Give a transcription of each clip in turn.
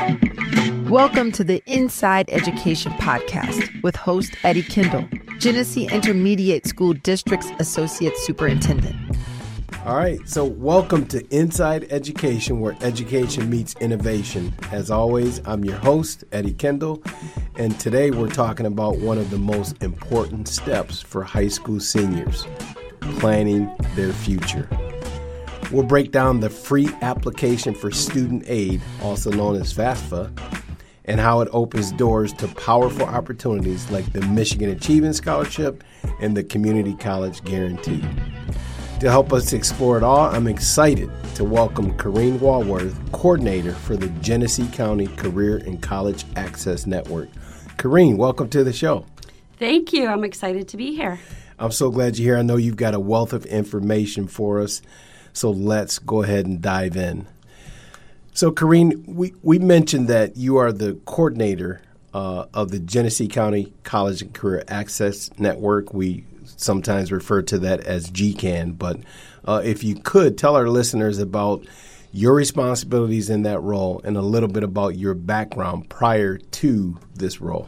Welcome to the Inside Education Podcast with host Eddie Kendall, Genesee Intermediate School District's Associate Superintendent. All right, so welcome to Inside Education, where education meets innovation. As always, I'm your host, Eddie Kendall, and today we're talking about one of the most important steps for high school seniors, planning their future. We'll break down the free application for student aid, also known as FAFSA, and how it opens doors to powerful opportunities like the Michigan Achievement Scholarship and the Community College Guarantee. To help us explore it all, I'm excited to welcome Corrine Walworth, coordinator for the Genesee County Career and College Access Network. Corrine, welcome to the show. Thank you. I'm excited to be here. I'm so glad you're here. I know you've got a wealth of information for us, so let's go ahead and dive in. So, Corrine, we mentioned that you are the coordinator of the Genesee County College and Career Access Network. We sometimes refer to that as GCAN, but if you could tell our listeners about your responsibilities in that role and a little bit about your background prior to this role.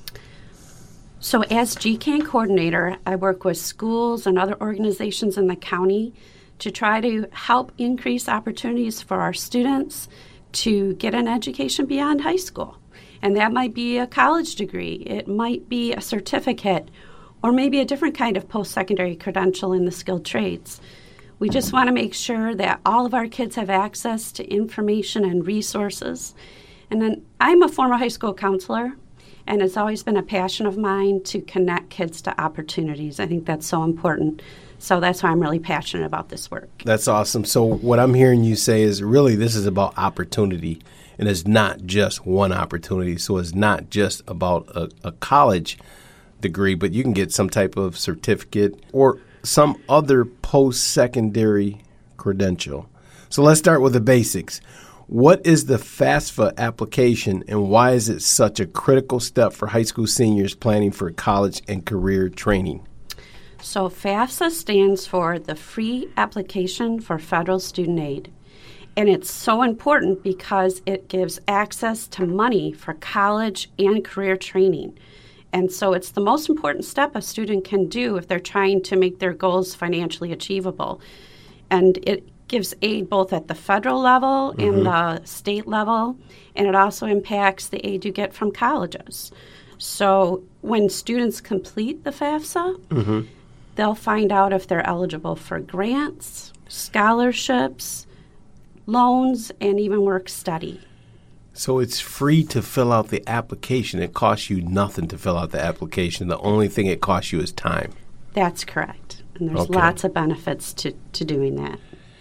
So as GCAN coordinator, I work with schools and other organizations in the county to try to help increase opportunities for our students to get an education beyond high school. And that might be a college degree, it might be a certificate, or maybe a different kind of post-secondary credential in the skilled trades. We just want to make sure that all of our kids have access to information and resources. And then I'm a former high school counselor, and it's always been a passion of mine to connect kids to opportunities. I think that's so important. So that's why I'm really passionate about this work. That's awesome. So what I'm hearing you say is really this is about opportunity, and it's not just one opportunity. So it's not just about a college degree, but you can get some type of certificate or some other post-secondary credential. So let's start with the basics. What is the FAFSA application, and why is it such a critical step for high school seniors planning for college and career training? So FAFSA stands for the Free Application for Federal Student Aid. And it's so important because it gives access to money for college and career training. And so it's the most important step a student can do if they're trying to make their goals financially achievable. And it gives aid both at the federal level and the state level, and it also impacts the aid you get from colleges. So when students complete the FAFSA, they'll find out if they're eligible for grants, scholarships, loans, and even work study. So it's free to fill out the application. It costs you nothing to fill out the application. The only thing it costs you is time. That's correct. And there's lots of benefits to doing that.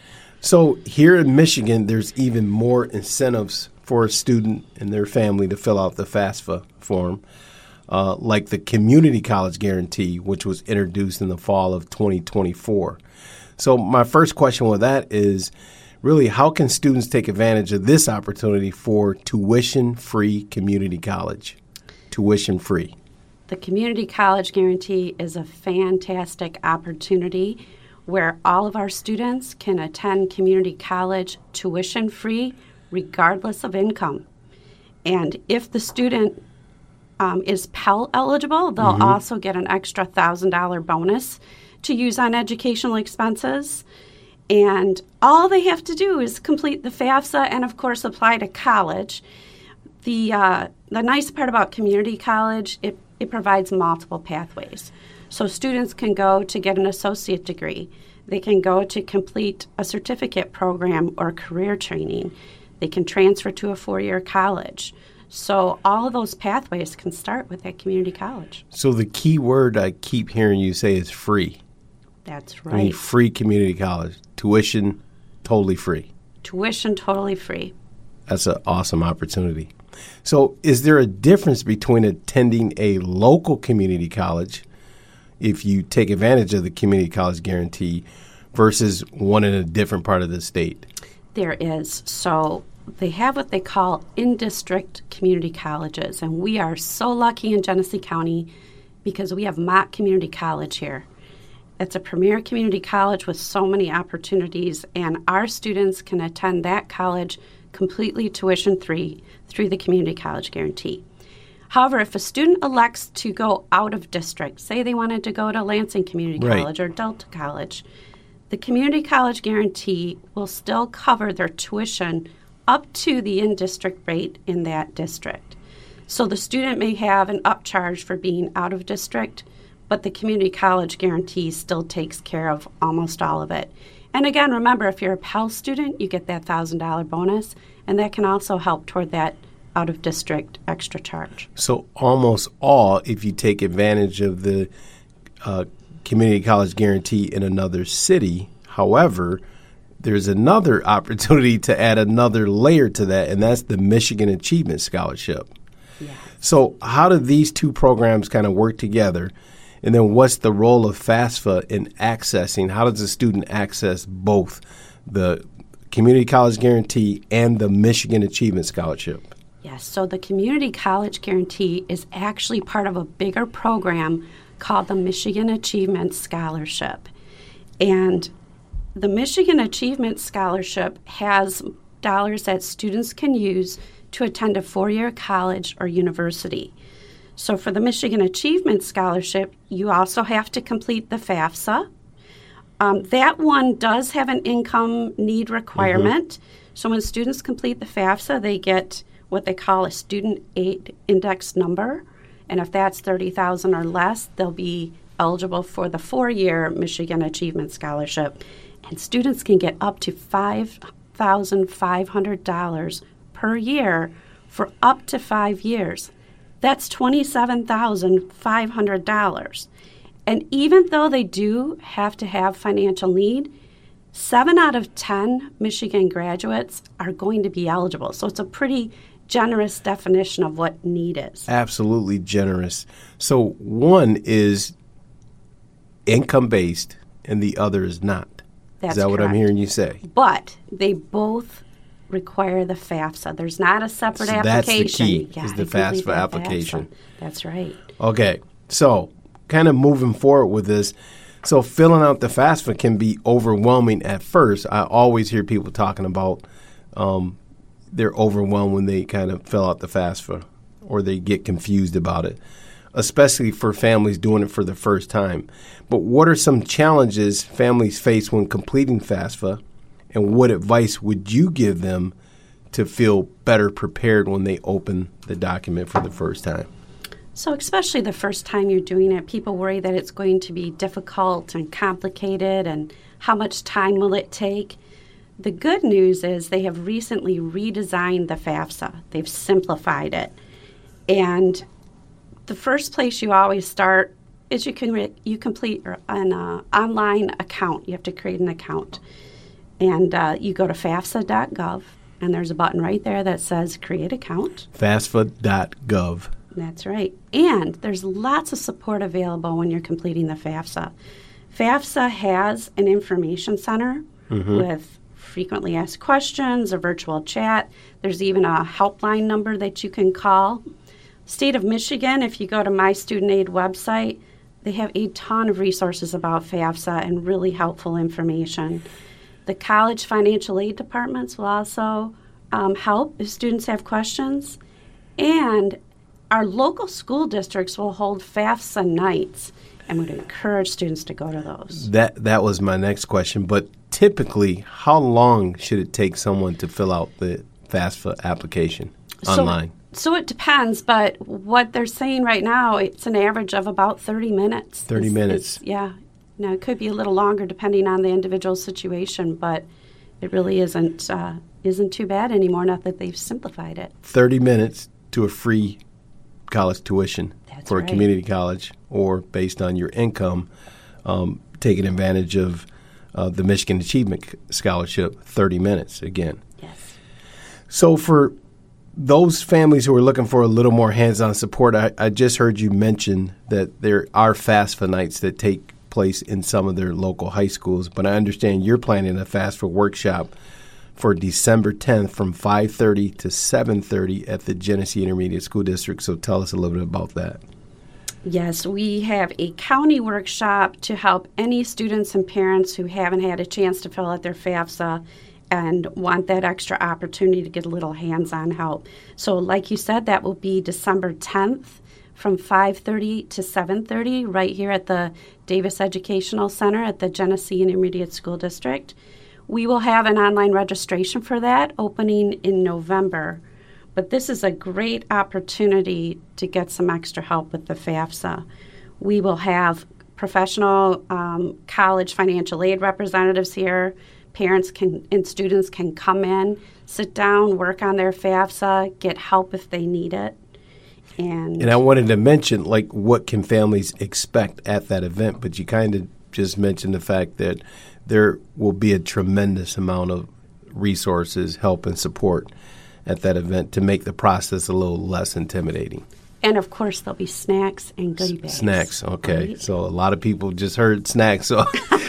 So here in Michigan, there's even more incentives for a student and their family to fill out the FAFSA form, like the Community College Guarantee, which was introduced in the fall of 2024. So my first question with that is, really, how can students take advantage of this opportunity for tuition-free community college? Tuition-free. The Community College Guarantee is a fantastic opportunity where all of our students can attend community college tuition-free regardless of income. And if the student is Pell eligible, they'll also get an extra $1,000 bonus to use on educational expenses. And all they have to do is complete the FAFSA and, of course, apply to college. The nice part about community college, it provides multiple pathways. So students can go to get an associate degree. They can go to complete a certificate program or career training. They can transfer to a 4-year college. So all of those pathways can start with that community college. So the key word I keep hearing you say is free. That's right. I mean, free community college. Tuition, totally free. Tuition, totally free. That's an awesome opportunity. So is there a difference between attending a local community college, if you take advantage of the Community College Guarantee, versus one in a different part of the state? There is. So they have what they call in-district community colleges, and we are so lucky in Genesee County because we have Mott Community College here. It's a premier community college with so many opportunities, and our students can attend that college completely tuition-free through the Community College Guarantee. However, if a student elects to go out of district, say they wanted to go to Lansing Community College or Delta College, the Community College Guarantee will still cover their tuition up to the in-district rate in that district. So the student may have an upcharge for being out of district, but the Community College Guarantee still takes care of almost all of it. And again, remember, if you're a Pell student, you get that $1,000 bonus, and that can also help toward that out-of-district extra charge. So almost all, if you take advantage of the Community College Guarantee in another city. However, there's another opportunity to add another layer to that, and that's the Michigan Achievement Scholarship. Yeah. So how do these two programs kind of work together? And then what's the role of FAFSA in accessing? How does a student access both the Community College Guarantee and the Michigan Achievement Scholarship? Yes, so the Community College Guarantee is actually part of a bigger program called the Michigan Achievement Scholarship. And the Michigan Achievement Scholarship has dollars that students can use to attend a four-year college or university. So for the Michigan Achievement Scholarship, you also have to complete the FAFSA. That one does have an income need requirement. So when students complete the FAFSA, they get what they call a student aid index number. And if that's $30,000 or less, they'll be eligible for the four-year Michigan Achievement Scholarship. And students can get up to $5,500 per year for up to 5 years. That's $27,500. And even though they do have to have financial need, 7 out of 10 Michigan graduates are going to be eligible. So it's a pretty generous definition of what need is. Absolutely generous. So one is income-based and the other is not. That's Is that what I'm correct. hearing you say? But they both require the FAFSA. There's not a separate So that's the application. key, is the you complete FAFSA that application. FAFSA. That's right. Okay, so kind of moving forward with this, so filling out the FAFSA can be overwhelming at first. I always hear people talking about they're overwhelmed when they kind of fill out the FAFSA or they get confused about it, especially for families doing it for the first time. But what are some challenges families face when completing FAFSA, and what advice would you give them to feel better prepared when they open the document for the first time? So especially the first time you're doing it, people worry that it's going to be difficult and complicated and how much time will it take. The good news is they have recently redesigned the FAFSA. They've simplified it. And the first place you always start is you complete an online account. You have to create an account. And you go to FAFSA.gov, and there's a button right there that says Create Account. FAFSA.gov. That's right. And there's lots of support available when you're completing the FAFSA. FAFSA has an information center with frequently asked questions, a virtual chat. There's even a helpline number that you can call. State of Michigan, if you go to My Student Aid website, they have a ton of resources about FAFSA and really helpful information. The college financial aid departments will also help if students have questions. And our local school districts will hold FAFSA nights, and would encourage students to go to those. That was my next question. But typically, how long should it take someone to fill out the FAFSA application online? So it depends, but what they're saying right now, it's an average of about 30 minutes. 30 minutes. Yeah. Now, it could be a little longer depending on the individual situation, but it really isn't too bad anymore, not that they've simplified it. 30 minutes to a free college tuition for right. a community college, or based on your income, taking advantage of the Michigan Achievement Scholarship, 30 minutes again. Yes. So for those families who are looking for a little more hands-on support, I just heard you mention that there are FAFSA nights that take place in some of their local high schools, but I understand you're planning a FAFSA workshop for December 10th from 5:30 to 7:30 at the Genesee Intermediate School District. So tell us a little bit about that. Yes, we have a county workshop to help any students and parents who haven't had a chance to fill out their FAFSA and want that extra opportunity to get a little hands-on help. So like you said, that will be December 10th from 5:30 to 7:30 right here at the Davis Educational Center at the Genesee Intermediate School District. We will have an online registration for that opening in November. But this is a great opportunity to get some extra help with the FAFSA. We will have professional college financial aid representatives here. Parents and students can come in, sit down, work on their FAFSA, get help if they need it. And I wanted to mention, like, what can families expect at that event? But you kind of just mentioned the fact that there will be a tremendous amount of resources, help, and support at that event to make the process a little less intimidating. And, of course, there'll be snacks and goodie bags. Snacks, okay. Right? So a lot of people just heard snacks, so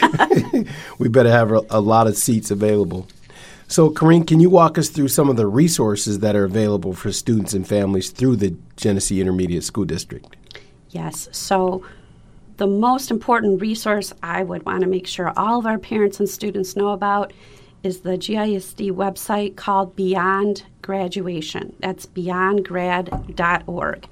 we better have a lot of seats available. So, Corrine, can you walk us through some of the resources that are available for students and families through the Genesee Intermediate School District? Yes. So the most important resource I would want to make sure all of our parents and students know about is the GISD website called Beyond Graduation. That's beyondgrad.org.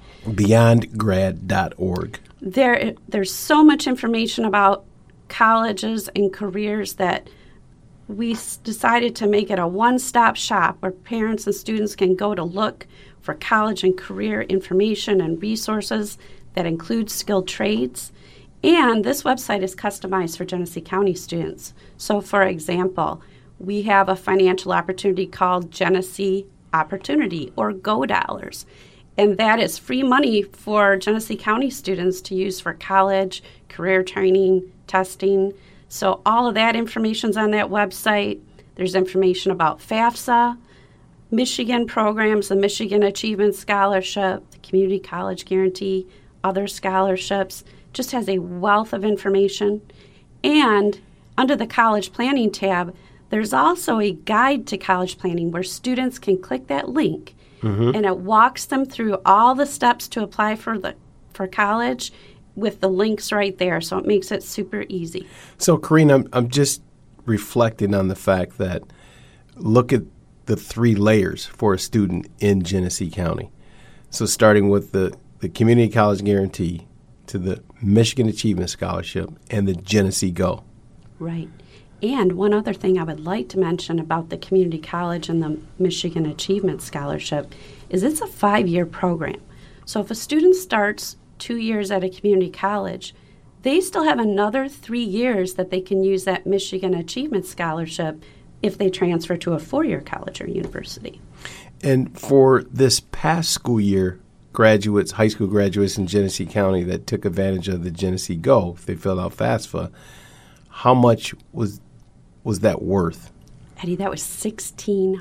Beyondgrad.org. There's so much information about colleges and careers that we decided to make it a one-stop shop where parents and students can go to look for college and career information and resources that include skilled trades. And this website is customized for Genesee County students. So, for example, we have a financial opportunity called Genesee Opportunity, or Go Dollars. And that is free money for Genesee County students to use for college, career training, testing. So all of that information's on that website. There's information about FAFSA, Michigan programs, the Michigan Achievement Scholarship, the Community College Guarantee, other scholarships. Just has a wealth of information. And under the College Planning tab, there's also a guide to college planning where students can click that link, and it walks them through all the steps to apply for college with the links right there. So it makes it super easy. So, Corrine, I'm just reflecting on the fact that look at the three layers for a student in Genesee County. So starting with the Community College Guarantee to the Michigan Achievement Scholarship and the Genesee Go. Right. And one other thing I would like to mention about the community college and the Michigan Achievement Scholarship is it's a 5-year program. So if a student starts 2 years at a community college, they still have another 3 years that they can use that Michigan Achievement Scholarship if they transfer to a 4-year college or university. And for this past school year, graduates, high school graduates in Genesee County that took advantage of the Genesee Go, if they filled out FAFSA, how much was that worth? Eddie, that was $1,600.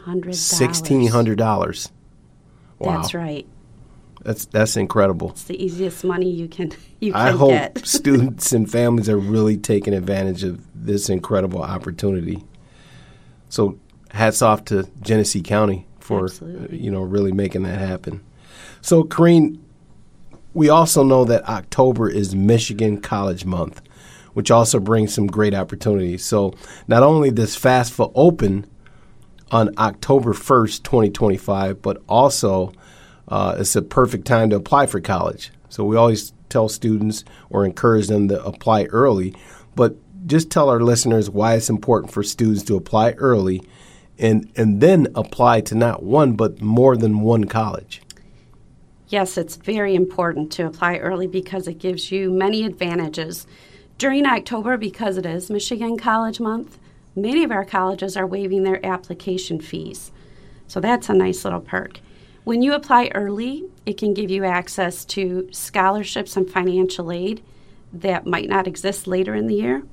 $1,600. Wow. That's right. That's incredible. It's the easiest money you can I hope get. students and families are really taking advantage of this incredible opportunity. So hats off to Genesee County for really making that happen. So, Corrine, we also know that October is Michigan College Month, which also brings some great opportunities. So not only does FAFSA open on October 1st, 2025, but also it's a perfect time to apply for college. So we always tell students or encourage them to apply early, but just tell our listeners why it's important for students to apply early and then apply to not one, but more than one college. Yes, it's very important to apply early because it gives you many advantages. During October, because it is Michigan College Month, many of our colleges are waiving their application fees. So that's a nice little perk. When you apply early, it can give you access to scholarships and financial aid that might not exist later in the year.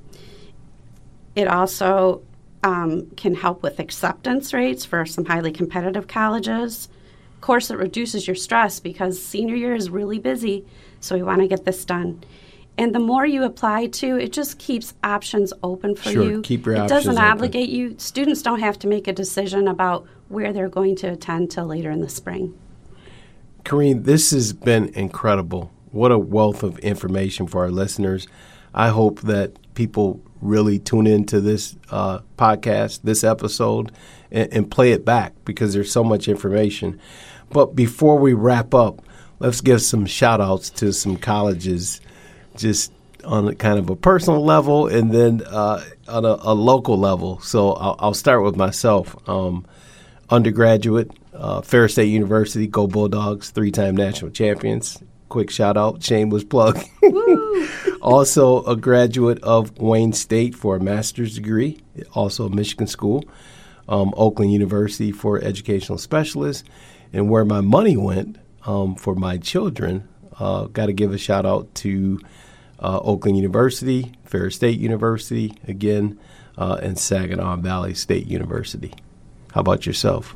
It also can help with acceptance rates for some highly competitive colleges. Of course, it reduces your stress because senior year is really busy, so we want to get this done. And the more you apply to, it just keeps options open for you. Sure, keep your options open. It doesn't open. obligate you. Students don't have to make a decision about where they're going to attend till later in the spring. Corrine, this has been incredible. What a wealth of information for our listeners. I hope that people really tune into this podcast, this episode, and play it back because there's so much information. But before we wrap up, let's give some shout outs to some colleges just on a kind of a personal level and then on a local level. So I'll start with myself. Undergraduate, Ferris State University, go Bulldogs, 3-time national champions. Quick shout out, shameless plug. Also a graduate of Wayne State for a master's degree, also a Michigan school. Oakland University for educational specialist. And where my money went for my children, got to give a shout out to Oakland University, Ferris State University, again, and Saginaw Valley State University. How about yourself?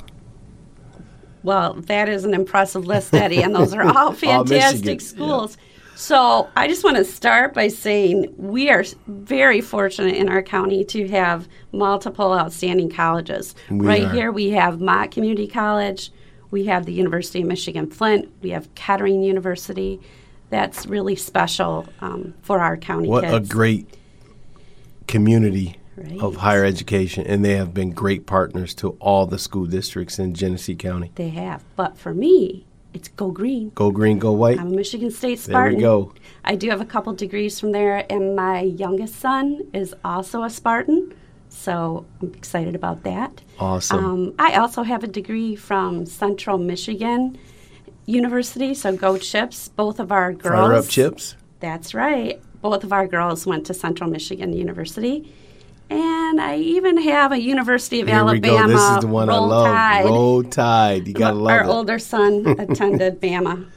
Well, that is an impressive list, Eddie, and those are all fantastic schools. Yeah. So I just want to start by saying we are very fortunate in our county to have multiple outstanding colleges. Here we have Mott Community College, we have the University of Michigan Flint, we have Kettering University. That's really special for our county kids. What a great community of higher education, and they have been great partners to all the school districts in Genesee County. They have. But for me, it's go green. Go green, go white. I'm a Michigan State Spartan. There we go. I do have a couple degrees from there, and my youngest son is also a Spartan, so I'm excited about that. Awesome. I also have a degree from Central Michigan University, so go Chips. Both of our girls. Fire up Chips. That's right. Both of our girls went to Central Michigan University. And I even have a University of Alabama. Here we go. This is the one I love. Tide. Roll Tide. You got to love Our it. Our older son attended Bama.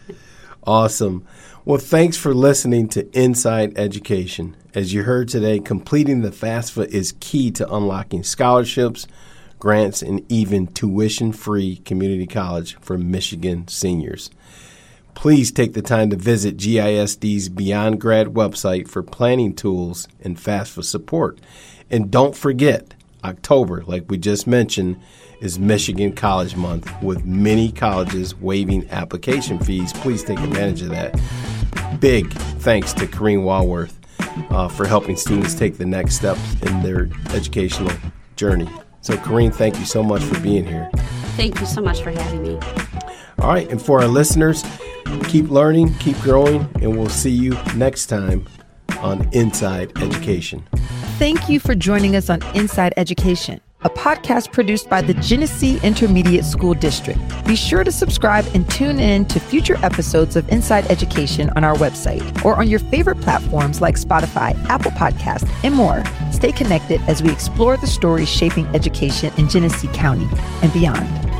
Awesome. Well, thanks for listening to Inside Education. As you heard today, completing the FAFSA is key to unlocking scholarships, grants, and even tuition-free community college for Michigan seniors. Please take the time to visit GISD's Beyond Grad website for planning tools and FAFSA support. And don't forget, October, like we just mentioned, is Michigan College Month with many colleges waiving application fees. Please take advantage of that. Big thanks to Corrine Walworth for helping students take the next steps in their educational journey. So, Corrine, thank you so much for being here. Thank you so much for having me. All right, and for our listeners, keep learning, keep growing, and we'll see you next time on Inside Education. Thank you for joining us on Inside Education, a podcast produced by the Genesee Intermediate School District. Be sure to subscribe and tune in to future episodes of Inside Education on our website or on your favorite platforms like Spotify, Apple Podcasts, and more. Stay connected as we explore the stories shaping education in Genesee County and beyond.